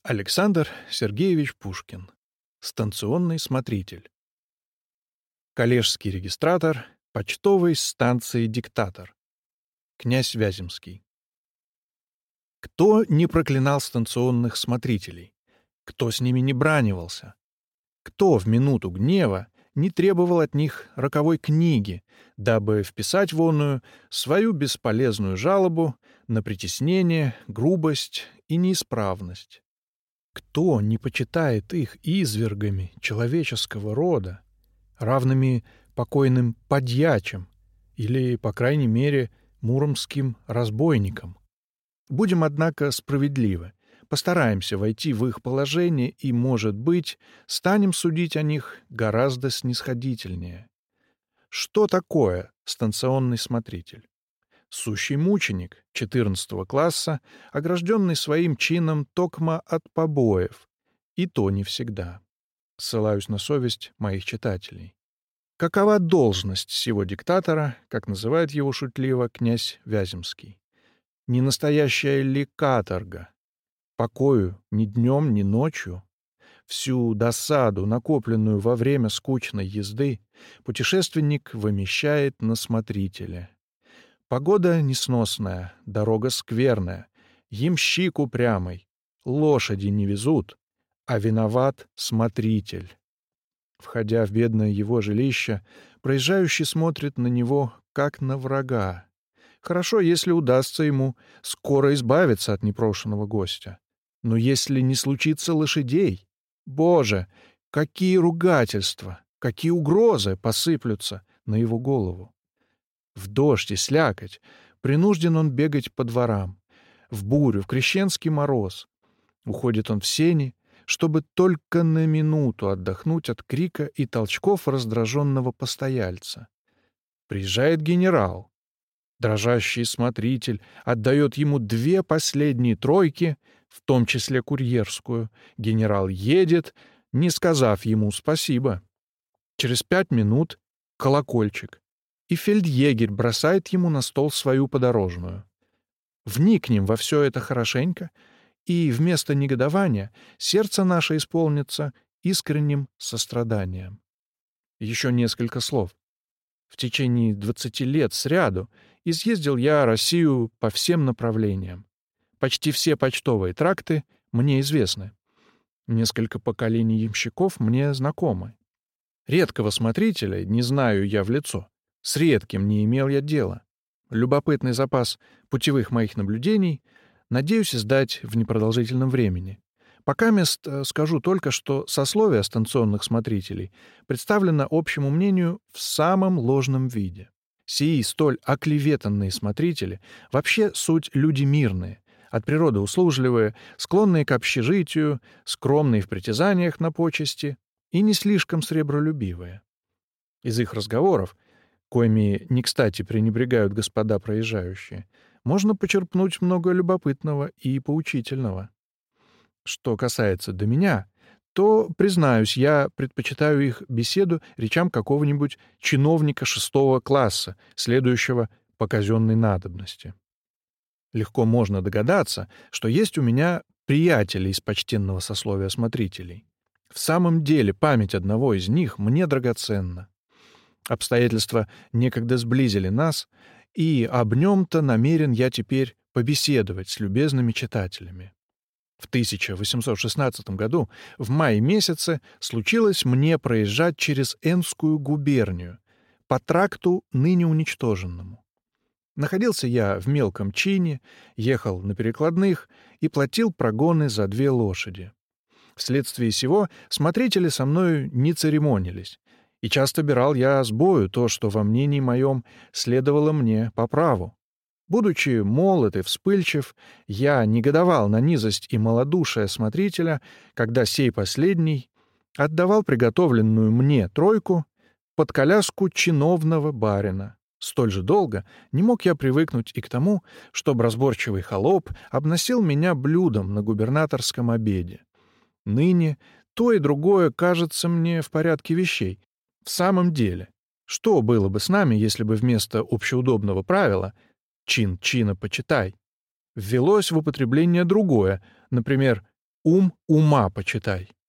Александр Сергеевич Пушкин. Станционный смотритель. Коллежский регистратор почтовой станции «Диктатор». Князь Вяземский. Кто не проклинал станционных смотрителей? Кто с ними не бранивался? Кто в минуту гнева не требовал от них роковой книги, дабы вписать в оную свою бесполезную жалобу на притеснение, грубость и неисправность? Кто не почитает их извергами человеческого рода, равными покойным подьячим или, по крайней мере, муромским разбойникам? Будем, однако, справедливы, постараемся войти в их положение и, может быть, станем судить о них гораздо снисходительнее. Что такое станционный смотритель? Сущий мученик 14 класса, огражденный своим чином токмо от побоев, и то не всегда. Ссылаюсь на совесть моих читателей. Какова должность сего диктатора, как называет его шутливо князь Вяземский? Не настоящая ли каторга? Покою ни днем, ни ночью? Всю досаду, накопленную во время скучной езды, путешественник вымещает на смотрителе. Погода несносная, дорога скверная, ямщик упрямый, лошади не везут, а виноват смотритель. Входя в бедное его жилище, проезжающий смотрит на него, как на врага. Хорошо, если удастся ему скоро избавиться от непрошенного гостя. Но если не случится лошадей, Боже, какие ругательства, какие угрозы посыплются на его голову. В дождь и слякоть принужден он бегать по дворам, в бурю, в крещенский мороз. Уходит он в сени, чтобы только на минуту отдохнуть от крика и толчков раздраженного постояльца. Приезжает генерал. Дрожащий смотритель отдает ему 2 последние тройки, в том числе курьерскую. Генерал едет, не сказав ему спасибо. Через 5 минут — колокольчик, и фельдъегерь бросает ему на стол свою подорожную. Вникнем во все это хорошенько, и вместо негодования сердце наше исполнится искренним состраданием. Еще несколько слов. В течение 20 лет сряду изъездил я Россию по всем направлениям. Почти все почтовые тракты мне известны. Несколько поколений ямщиков мне знакомы. Редкого смотрителя не знаю я в лицо. С редким не имел я дела. Любопытный запас путевых моих наблюдений надеюсь издать в непродолжительном времени. Покамест скажу только, что сословие станционных смотрителей представлено общему мнению в самом ложном виде. Сии столь оклеветанные смотрители вообще суть люди мирные, от природы услужливые, склонные к общежитию, скромные в притязаниях на почести и не слишком сребролюбивые. Из их разговоров, коими не кстати пренебрегают господа проезжающие, можно почерпнуть много любопытного и поучительного. Что касается до меня, то, признаюсь, я предпочитаю их беседу речам какого-нибудь чиновника 6 класса, следующего по казенной надобности. Легко можно догадаться, что есть у меня приятели из почтенного сословия смотрителей. В самом деле память одного из них мне драгоценна. Обстоятельства некогда сблизили нас, и об нем-то намерен я теперь побеседовать с любезными читателями. В 1816 году, в мае месяце, случилось мне проезжать через Энскую губернию, по тракту ныне уничтоженному. Находился я в мелком чине, ехал на перекладных и платил прогоны за 2 лошади. Вследствие сего смотрители со мною не церемонились, и часто бирал я с бою то, что во мнении моем следовало мне по праву. Будучи молод и вспыльчив, я негодовал на низость и малодушие смотрителя, когда сей последний отдавал приготовленную мне тройку под коляску чиновного барина. Столь же долго не мог я привыкнуть и к тому, чтобы разборчивый холоп обносил меня блюдом на губернаторском обеде. Ныне то и другое кажется мне в порядке вещей. В самом деле, что было бы с нами, если бы вместо общеудобного правила «чин чина почитай» ввелось в употребление другое, например, ум ума почитай.